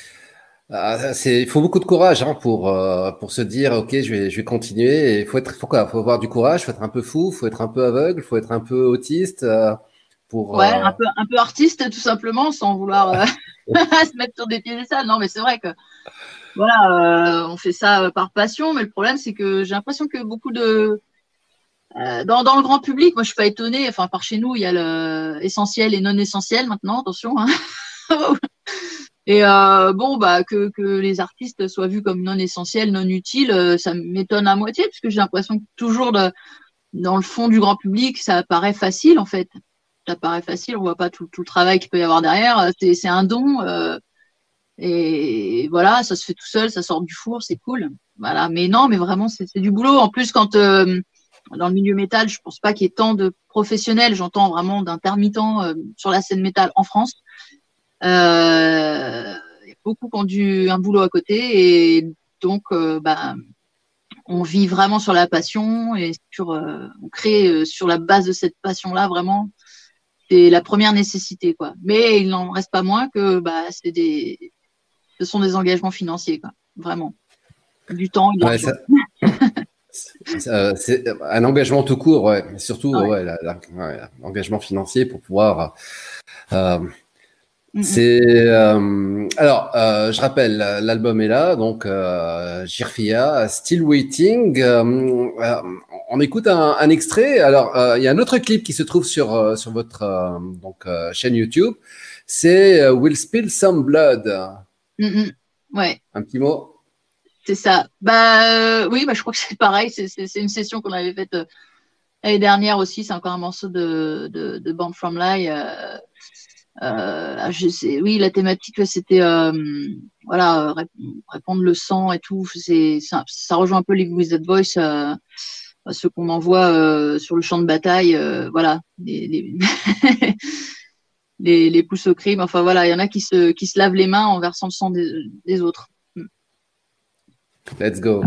Speaker 2: Ah, c'est, il faut beaucoup de courage hein, pour euh, pour se dire ok, je vais je vais continuer. Il faut être, faut quoi, faut avoir du courage, faut être un peu fou, faut être un peu aveugle, faut être un peu autiste euh, pour.
Speaker 3: Ouais,
Speaker 2: euh...
Speaker 3: un peu un peu artiste tout simplement, sans vouloir euh, se mettre sur des piédestals. Non, mais c'est vrai que. Voilà, euh, on fait ça par passion, mais le problème c'est que j'ai l'impression que beaucoup de euh, dans dans le grand public, moi je suis pas étonnée. Enfin, par chez nous, il y a le essentiel et non essentiel maintenant. Attention. Hein. Et euh, bon, bah que que les artistes soient vus comme non essentiels, non utiles, euh, ça m'étonne à moitié parce que j'ai l'impression que toujours de, dans le fond du grand public, ça paraît facile en fait. Ça paraît facile, on voit pas tout tout le travail qu'il peut y avoir derrière. C'est c'est un don. Euh, Et voilà, ça se fait tout seul, ça sort du four, c'est cool. Voilà, mais non, mais vraiment, c'est, c'est du boulot. En plus, quand euh, dans le milieu métal, je pense pas qu'il y ait tant de professionnels, j'entends vraiment d'intermittents euh, sur la scène métal en France. Euh, il y a beaucoup qui ont du, un boulot à côté et donc, euh, bah, on vit vraiment sur la passion et sur, euh, on crée euh, sur la base de cette passion-là vraiment. C'est la première nécessité, quoi. Mais il n'en reste pas moins que, bah, c'est des ce sont des engagements financiers, quoi. Vraiment. Du temps et de l'argent.
Speaker 2: Ouais, c'est, c'est, c'est un engagement tout court, ouais. Mais surtout,
Speaker 3: ouais.
Speaker 2: Ouais, la, la, ouais, l'engagement financier pour pouvoir. Euh, mm-hmm. C'est euh, alors, euh, je rappelle, l'album est là, donc euh, Jirfia, Still Waiting. Euh, euh, on écoute un, un extrait. Alors, euh, il y a un autre clip qui se trouve sur euh, sur votre euh, donc euh, chaîne YouTube. C'est euh, We'll Spill Some Blood.
Speaker 3: Mm-hmm. Ouais.
Speaker 2: Un petit mot.
Speaker 3: C'est ça. Bah euh, oui, bah je crois que c'est pareil. C'est, c'est, c'est une session qu'on avait faite euh, l'année dernière aussi. C'est encore un morceau de de, de Born From Lie. Euh, euh, je sais. Oui, la thématique c'était euh, voilà répandre le sang et tout. C'est ça, ça rejoint un peu les With That Voice, euh, ceux qu'on envoie euh, sur le champ de bataille. Euh, voilà. Les, les... Les, les pouces au crime, enfin voilà, il y en a qui se, qui se lavent les mains en versant le sang des, des autres.
Speaker 2: Let's go.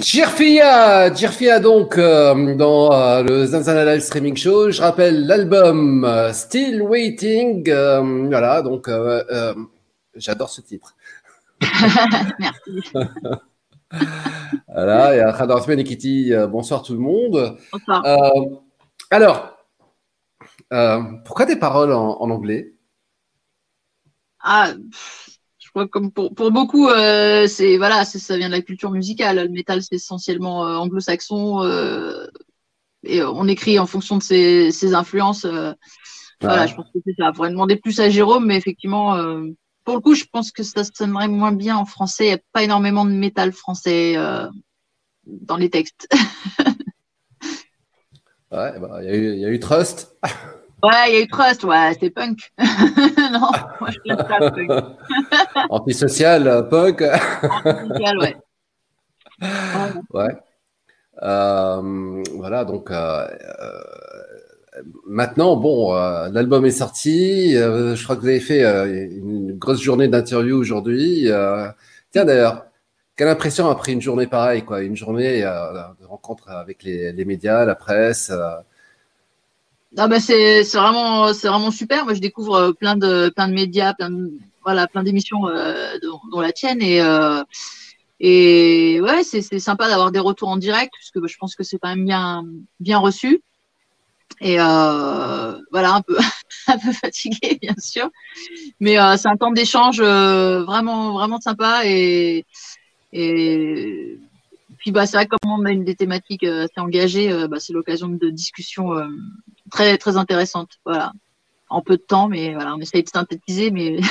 Speaker 2: Jirfia, Jirfia donc euh, dans euh, le Zanzana Live Streaming Show. Je rappelle l'album euh, Still Waiting. Euh, voilà, donc euh, euh, j'adore ce titre.
Speaker 3: Merci.
Speaker 2: Voilà, et Khadar Osman et Kitty, euh, bonsoir tout le monde.
Speaker 3: Bonsoir.
Speaker 2: Euh, alors, euh, pourquoi des paroles en, en anglais?
Speaker 3: Ah, je crois que comme pour, pour beaucoup, euh, c'est voilà, c'est, ça vient de la culture musicale. Le métal, c'est essentiellement euh, anglo-saxon, euh, et on écrit en fonction de ses, ses influences. Euh, ouais. Voilà, je pense que c'est ça. Il faudrait demander plus à Jérôme, mais effectivement, euh, pour le coup, je pense que ça sonnerait moins bien en français. Il n'y a pas énormément de métal français euh, dans les textes.
Speaker 2: Ouais, il bah, y, y a eu Trust.
Speaker 3: Ouais, il y a eu Trust, ouais, c'était punk. Non, moi je laisse pas punk.
Speaker 2: Antisocial, punk.
Speaker 3: Antisocial, ouais.
Speaker 2: Ouais. Euh, voilà, donc euh, euh, maintenant, bon, euh, l'album est sorti. Euh, je crois que vous avez fait euh, une grosse journée d'interview aujourd'hui. Euh, tiens, d'ailleurs, quelle impression après une journée pareille, quoi, une journée euh, de rencontre avec les, les médias, la presse. Euh...
Speaker 3: Ah bah c'est c'est vraiment c'est vraiment super. Moi, je découvre plein de plein de médias, plein de, voilà, plein d'émissions euh, dont, dont la tienne et euh, et ouais, c'est c'est sympa d'avoir des retours en direct puisque bah, je pense que c'est quand même bien bien reçu. Et euh, voilà, un peu un peu fatigué bien sûr, mais euh, c'est un temps d'échange euh, vraiment vraiment sympa et et puis bah c'est vrai que comme on a une des thématiques euh, assez engagées, euh, bah, c'est l'occasion de discussions euh, très très intéressantes. Voilà, en peu de temps, mais voilà, on essaye de synthétiser, mais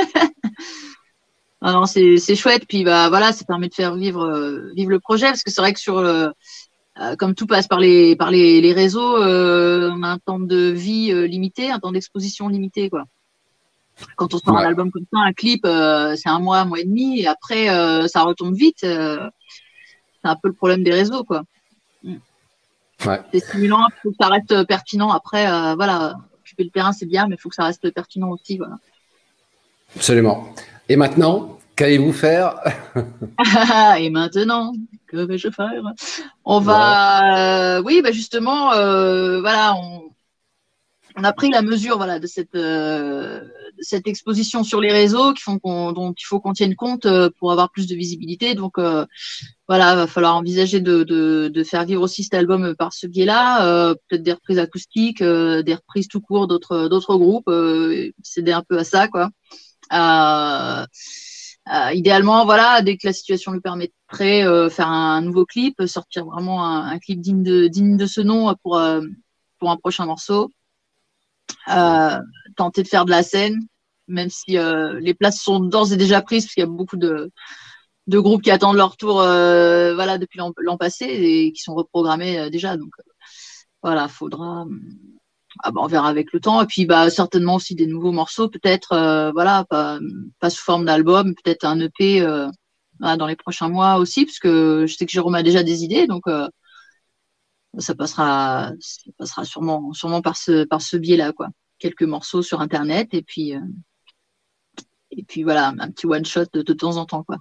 Speaker 3: non, non, c'est c'est chouette. Puis bah voilà, ça permet de faire vivre euh, vivre le projet parce que c'est vrai que sur le euh, comme tout passe par les par les les réseaux, euh, on a un temps de vie euh, limité, un temps d'exposition limité quoi. Quand on sort ouais. un album comme ça, un clip, euh, c'est un mois, un mois et demi, et après euh, ça retombe vite. Euh, c'est un peu le problème des réseaux, quoi.
Speaker 2: Ouais.
Speaker 3: C'est stimulant, il faut que ça reste pertinent. Après, euh, voilà, occuper le terrain, c'est bien, mais il faut que ça reste pertinent aussi, voilà.
Speaker 2: Absolument. Et maintenant, qu'allez-vous faire?
Speaker 3: Et maintenant, que vais-je faire? On va, ouais. euh, oui, bah justement, euh, voilà, on, on a pris la mesure, voilà, de cette, euh, de cette exposition sur les réseaux, qui font qu'on, dont il faut qu'on tienne compte euh, pour avoir plus de visibilité. Donc, euh, voilà, va falloir envisager de, de, de faire vivre aussi cet album par ce biais-là, euh, peut-être des reprises acoustiques, euh, des reprises tout court d'autres, d'autres groupes, euh, s'aider un peu à ça, quoi. Euh, euh, idéalement, voilà, dès que la situation le permettrait, euh, faire un nouveau clip, sortir vraiment un, un clip digne de, digne de ce nom pour, euh, pour un prochain morceau. Euh, tenter de faire de la scène, même si euh, les places sont d'ores et déjà prises, parce qu'il y a beaucoup de, de groupes qui attendent leur tour, euh, voilà, depuis l'an, l'an passé et qui sont reprogrammés euh, déjà. Donc euh, voilà, faudra, ah, bah, on verra avec le temps. Et puis bah certainement aussi des nouveaux morceaux, peut-être, euh, voilà, pas, pas sous forme d'album, peut-être un E P euh, voilà, dans les prochains mois aussi, parce que je sais que Jérôme a déjà des idées, donc. Euh, Ça passera, ça passera sûrement, sûrement par ce, par ce biais-là, quoi. Quelques morceaux sur Internet et puis, euh, et puis voilà, un petit one shot de, de temps en temps, quoi.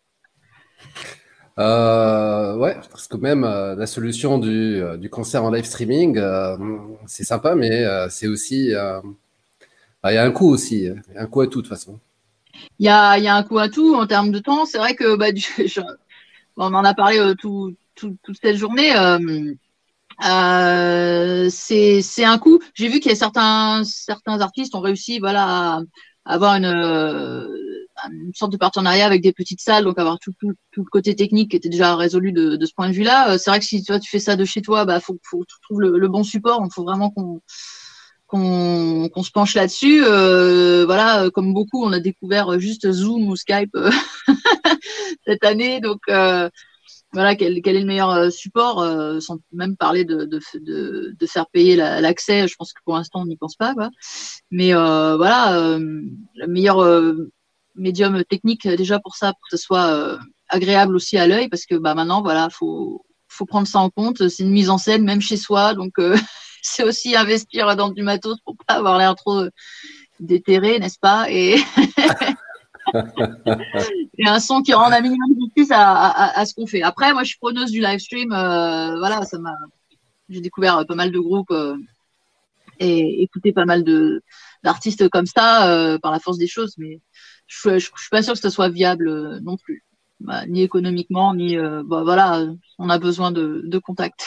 Speaker 2: Euh, ouais, parce que même euh, la solution du, euh, du concert en live streaming, euh, c'est sympa, mais euh, c'est aussi, euh, bah, il y a un coût aussi, il y a un coût à tout de toute façon.
Speaker 3: Il y a, il y a un coût à tout en termes de temps. C'est vrai que bah, je, je, on en a parlé euh, tout, tout, toute cette journée. Euh, Euh, c'est c'est un coup. J'ai vu qu'il y a certains certains artistes ont réussi, voilà, à avoir une euh, une sorte de partenariat avec des petites salles, donc avoir tout tout, tout le côté technique qui était déjà résolu de de ce point de vue-là. C'est vrai que si toi tu fais ça de chez toi, bah faut faut que tu trouves le, le bon support. Donc faut vraiment qu'on qu'on qu'on se penche là-dessus. Euh, voilà, comme beaucoup, on a découvert juste Zoom ou Skype euh, cette année, donc. Euh, Voilà, quel, quel est le meilleur support, euh, sans même parler de, de, de, de faire payer la, l'accès. Je pense que pour l'instant, on n'y pense pas, quoi. Mais euh, voilà, euh, le meilleur euh, médium technique déjà pour ça, pour que ce soit euh, agréable aussi à l'œil, parce que bah maintenant, voilà, faut faut prendre ça en compte. C'est une mise en scène, même chez soi, donc euh, c'est aussi investir dans du matos pour pas avoir l'air trop déterré, n'est-ce pas? Et Et un son qui rend un minimum justice à, à, à ce qu'on fait. Après, moi, je suis preneuse du live stream. Euh, voilà, ça m'a. J'ai découvert pas mal de groupes euh, et écouté pas mal de d'artistes comme ça euh, par la force des choses, mais je, je, je suis pas sûre que ce soit viable euh, non plus, bah, ni économiquement, ni euh, bah, voilà, on a besoin de, de contacts.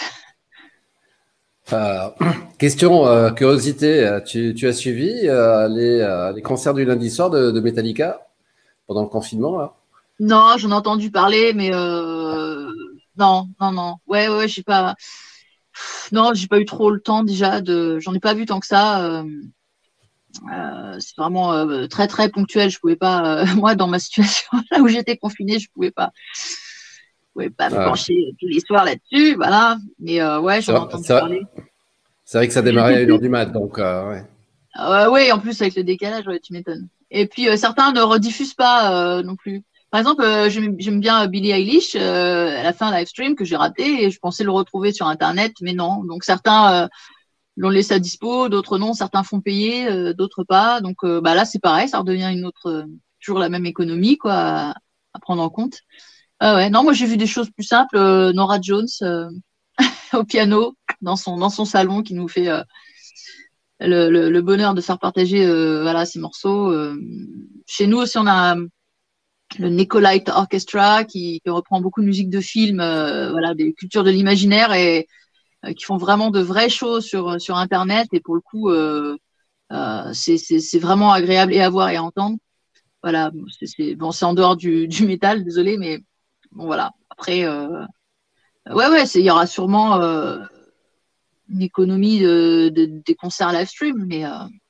Speaker 2: Euh, question euh, curiosité, tu, tu as suivi euh, les, euh, les concerts du lundi soir de, de Metallica pendant le confinement là?
Speaker 3: Non, j'en ai entendu parler, mais euh, non, non, non. Ouais, ouais, j'ai pas. Non, j'ai pas eu trop le temps déjà de. J'en ai pas vu tant que ça. Euh, euh, c'est vraiment euh, très très ponctuel. Je pouvais pas. Euh, moi, dans ma situation là où j'étais confinée, je pouvais pas. Je pouvais pas me
Speaker 2: Ouais.
Speaker 3: pencher tous les soirs là-dessus, voilà. Mais euh, ouais,
Speaker 2: C'est
Speaker 3: j'en ai
Speaker 2: vrai,
Speaker 3: entendu
Speaker 2: c'est vrai-
Speaker 3: parler.
Speaker 2: c'est vrai que ça démarrait à une heure du mat, donc euh, ouais.
Speaker 3: Euh, oui, en plus avec le décalage, ouais, tu m'étonnes. Et puis euh, certains ne rediffusent pas euh, non plus. Par exemple, euh, j'aime j'aime bien Billie Eilish. Euh, elle a fait un live stream que j'ai raté et je pensais le retrouver sur Internet, mais non. Donc certains euh, l'ont laissé à dispo, d'autres non. Certains font payer, euh, d'autres pas. Donc euh, bah là, c'est pareil, ça redevient une autre, euh, toujours la même économie quoi à, à prendre en compte. Ah ouais, non, moi j'ai vu des choses plus simples. Euh, Nora Jones euh, au piano dans son dans son salon qui nous fait euh, le, le, le bonheur de faire partager euh, voilà ces morceaux. Euh, chez nous aussi, on a le Nicolite Orchestra qui, qui reprend beaucoup de musique de film, euh, voilà, des cultures de l'imaginaire et euh, qui font vraiment de vraies choses sur sur Internet. Et pour le coup, euh, euh, c'est c'est c'est vraiment agréable et à voir et à entendre. Voilà, bon, c'est c'est bon, c'est en dehors du du métal, désolé, mais bon voilà. Après, euh, ouais ouais, c'est il y aura sûrement euh, une économie de, de, des concerts live stream, mais euh,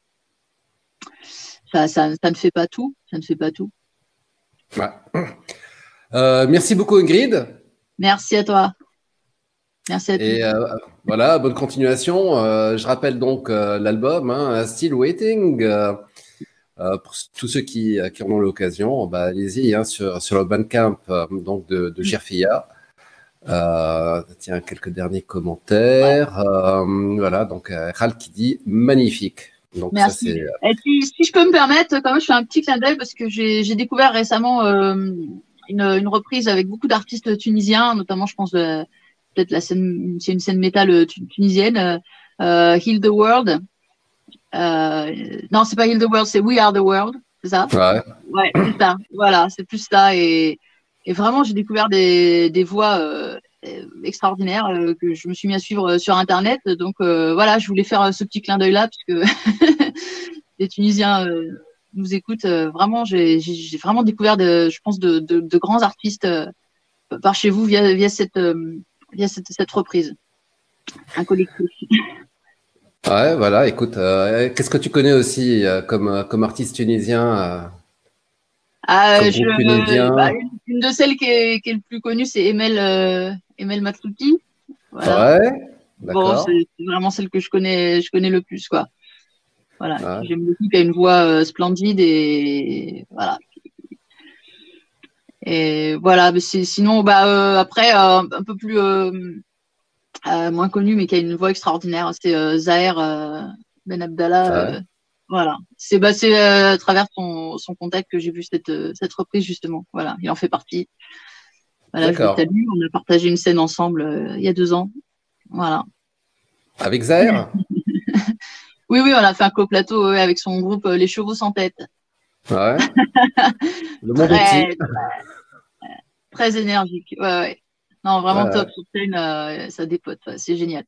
Speaker 3: ça, ça, ça ne fait pas tout. Ça ne fait pas tout.
Speaker 2: Ouais. Euh, merci beaucoup Ingrid.
Speaker 3: Merci à toi. Merci à tous.
Speaker 2: Et euh, voilà, bonne continuation. Euh, je rappelle donc euh, l'album, hein, Still Waiting. Euh, euh, pour tous ceux qui, qui en ont l'occasion, bah, allez-y hein, sur, sur le Bandcamp euh, donc de, de Girfia. Euh, tiens, quelques derniers commentaires. Ouais. Euh, voilà, donc euh, Ral qui dit magnifique. Donc,
Speaker 3: merci. Ça, c'est... Et puis, si je peux me permettre, quand même, je fais un petit clin d'œil parce que j'ai, j'ai découvert récemment euh, une, une reprise avec beaucoup d'artistes tunisiens, notamment, je pense, de, peut-être la scène, c'est une scène métal tunisienne, euh, Heal the World. Euh, non, c'est pas Heal the World, c'est We Are the World, c'est ça?
Speaker 2: Ouais.
Speaker 3: Ouais, c'est ça. Voilà, c'est plus ça. Et, et vraiment, j'ai découvert des, des voix euh, extraordinaires euh, que je me suis mis à suivre sur Internet. Donc euh, voilà, je voulais faire ce petit clin d'œil-là puisque les Tunisiens euh, nous écoutent. Euh, vraiment, j'ai, j'ai vraiment découvert, de, je pense, de, de, de grands artistes euh, par chez vous via, via, cette, euh, via cette, cette reprise. Un collectif.
Speaker 2: Ouais, voilà, écoute, euh, qu'est-ce que tu connais aussi euh, comme, comme artiste tunisien euh,
Speaker 3: ah, comme je, tunisien bah, une, une de celles qui est, qui est le plus connue, c'est Emel, euh, Emel Matlouti.
Speaker 2: Voilà. Ouais, d'accord.
Speaker 3: Bon, c'est, c'est vraiment celle que je connais, je connais le plus, quoi. Voilà, ouais. J'aime beaucoup, qui a une voix euh, splendide et voilà. Et voilà, mais c'est, sinon, bah euh, après, euh, un peu plus euh, euh, moins connu, mais qui a une voix extraordinaire, c'est euh, Zahir euh, Ben Abdallah. Ouais. Euh, voilà, c'est bah c'est euh, à travers son, son contact que j'ai vu cette cette reprise justement. Voilà, il en fait partie. Voilà, D'accord. Je le salue. On a partagé une scène ensemble euh, il y a deux ans. Voilà.
Speaker 2: Avec Zahir.
Speaker 3: Oui, oui, on a fait un coplateau ouais, avec son groupe euh, Les Chevaux sans tête.
Speaker 2: Ouais. Le monde
Speaker 3: très,
Speaker 2: entier.
Speaker 3: Très, très énergique. Ouais, ouais. Non, vraiment ouais, top sur scène, euh, ça dépote. Ouais, c'est génial.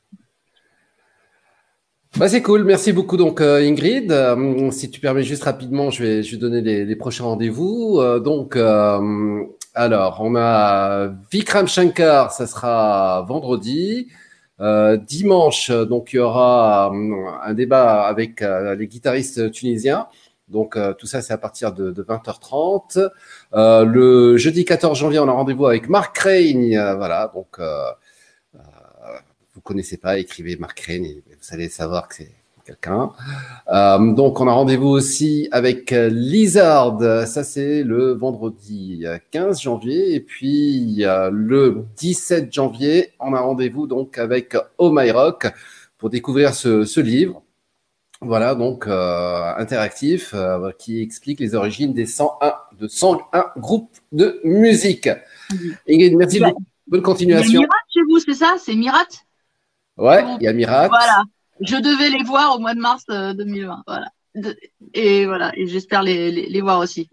Speaker 2: Bah c'est cool, merci beaucoup donc euh, Ingrid. Euh, si tu permets juste rapidement, je vais, je vais donner les, les prochains rendez-vous. Euh, donc, euh, alors, on a Vikram Shankar, ça sera vendredi. Euh, dimanche, donc il y aura euh, un débat avec euh, les guitaristes tunisiens. Donc euh, tout ça, c'est à partir de, de vingt heures trente. Euh, le jeudi quatorze janvier, on a rendez-vous avec Mark Crane. Euh, voilà, donc... Euh, vous connaissez pas, écrivez Mark Crane et vous allez savoir que c'est quelqu'un. Euh, donc, on a rendez-vous aussi avec Lizard. Ça, c'est le vendredi quinze janvier. Et puis, euh, le dix-sept janvier, on a rendez-vous donc avec Oh My Rock pour découvrir ce, ce livre. Voilà, donc euh, interactif euh, qui explique les origines des cent un de cent un groupes de musique.
Speaker 3: Mhm.
Speaker 2: Ingrid, merci
Speaker 3: Il y a-
Speaker 2: beaucoup. Bonne
Speaker 3: Il y a
Speaker 2: continuation.
Speaker 3: Mirat chez vous, c'est ça? C'est Mirat?
Speaker 2: Ouais, il y a Mirat.
Speaker 3: Voilà. Je devais les voir au mois de mars euh, deux mille vingt. Voilà. De- Et voilà. Et j'espère les, les, les voir aussi.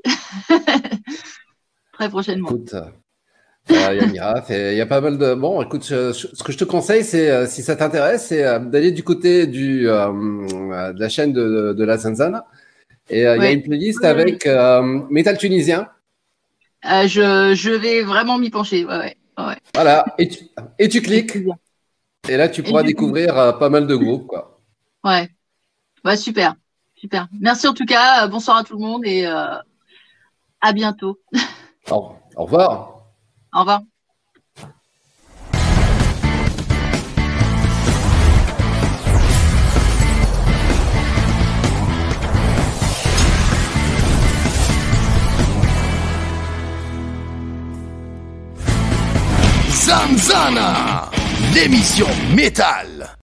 Speaker 3: Très prochainement.
Speaker 2: Écoute, euh, il y a Mirat, et il y a pas mal de. Bon, écoute, je- je- ce que je te conseille, c'est euh, si ça t'intéresse, c'est euh, d'aller du côté du euh, euh, de la chaîne de, de la Zanzana. Et euh, il y a
Speaker 3: Ouais.
Speaker 2: une playlist
Speaker 3: Oui, oui.
Speaker 2: avec euh, Métal tunisien.
Speaker 3: Euh, je, je vais vraiment m'y pencher. Ouais, ouais. ouais.
Speaker 2: Voilà, et tu, et tu cliques, et là tu pourras
Speaker 3: du coup-
Speaker 2: découvrir euh, pas mal de groupes, quoi.
Speaker 3: Ouais. Ouais, super. Super. Merci en tout cas. Euh, Bonsoir à tout le monde et euh, à bientôt.
Speaker 2: Au, au revoir.
Speaker 3: Au revoir.
Speaker 1: Zanzana, l'émission métal.